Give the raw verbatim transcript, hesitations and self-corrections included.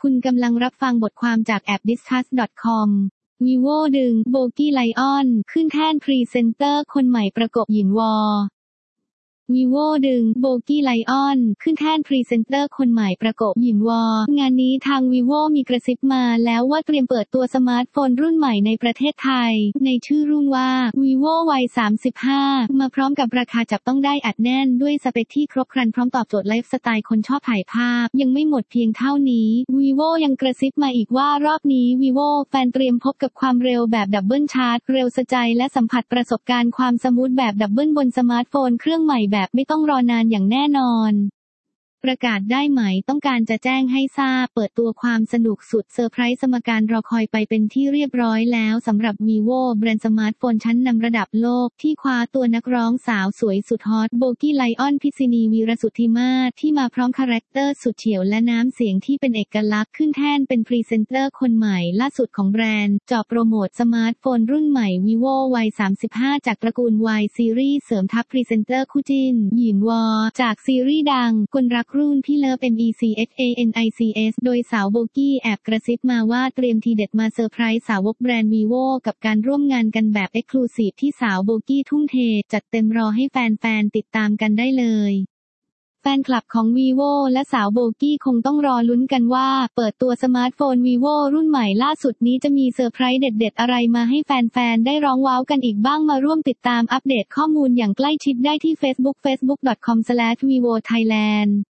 คุณกำลังรับฟังบทความจากแอป ดิสคัส ดอท คอม vivo ดึง Bogie Lion ขึ้นแท่นพรีเซนเตอร์คนใหม่ประกบหยินวอ vivo ดึง Bogie Lion ขึ้นแท่นพรีเซนเตอร์คนใหม่ประกบหยินวองานนี้ทาง vivo มีกระซิบมาแล้วว่าเตรียมเปิดตัวสมาร์ทโฟนรุ่นใหม่ในประเทศไทยในชื่อรุ่นว่า vivo วัย สามสิบห้า มาพร้อมกับราคาจับต้องได้อัดแน่นด้วยสเปคที่ครบครันพร้อมตอบโจทย์ไลฟ์สไตล์คนชอบถ่ายภาพยังไม่หมดเพียงเท่านี้ vivo ยังกระซิบมาอีกว่ารอบนี้ vivo แฟนเตรียมพบกับความเร็วแบบดับเบิลชาร์จเร็วสะใจและสัมผัสประสบการณ์ความสมูทแบบดับเบิลบนสมาร์ทโฟนเครื่องใหม่แบบไม่ต้องรอนานอย่างแน่นอนประกาศได้ไหมต้องการจะแจ้งให้ทราบเปิดตัวความสนุกสุดเซอร์ไพรส์สมการรอคอยไปเป็นที่เรียบร้อยแล้วสำหรับ vivo แบรนด์สมาร์ทโฟนชั้นนำระดับโลกที่คว้าตัวนักร้องสาวสวยสุดฮอตโบกี้ไลออนพิษิณีวีรสุทธิมาศที่มาพร้อมคาแรคเตอร์สุดเฉียวและน้ำเสียงที่เป็นเอกลักษณ์ขึ้นแท่นเป็นพรีเซนเตอร์คนใหม่ล่าสุดของแบรนด์จอบโปรโมทสมาร์ทโฟนรุ่นใหม่ vivo วัย สามสิบห้า จากตระกูล Y ซีรีส์เสริมทัพพรีเซนเตอร์คู่จิ้นหยินวอจากซีรีส์ดังคนรักรุ่นพี่เลิฟMECHANICS โดยสาวโบกี้แอบกระซิบมาว่าเตรียมทีเด็ดมาเซอร์ไพรส์สาวกแบรนด์ vivo กับการร่วมงานกันแบบเอ็กซ์คลูซีฟที่สาวโบกี้ทุ่มเทจัดเต็มรอให้แฟนๆติดตามกันได้เลยแฟนคลับของ vivo และสาวโบกี้คงต้องรอลุ้นกันว่าเปิดตัวสมาร์ทโฟน vivo รุ่นใหม่ล่าสุดนี้จะมีเซอร์ไพรส์เด็ดๆอะไรมาให้แฟนๆได้ร้องว้าวกันอีกบ้างมาร่วมติดตามอัปเดตข้อมูลอย่างใกล้ชิดได้ที่ Facebook เฟซบุ๊ก ดอท คอม สแลช วีโว ไทยแลนด์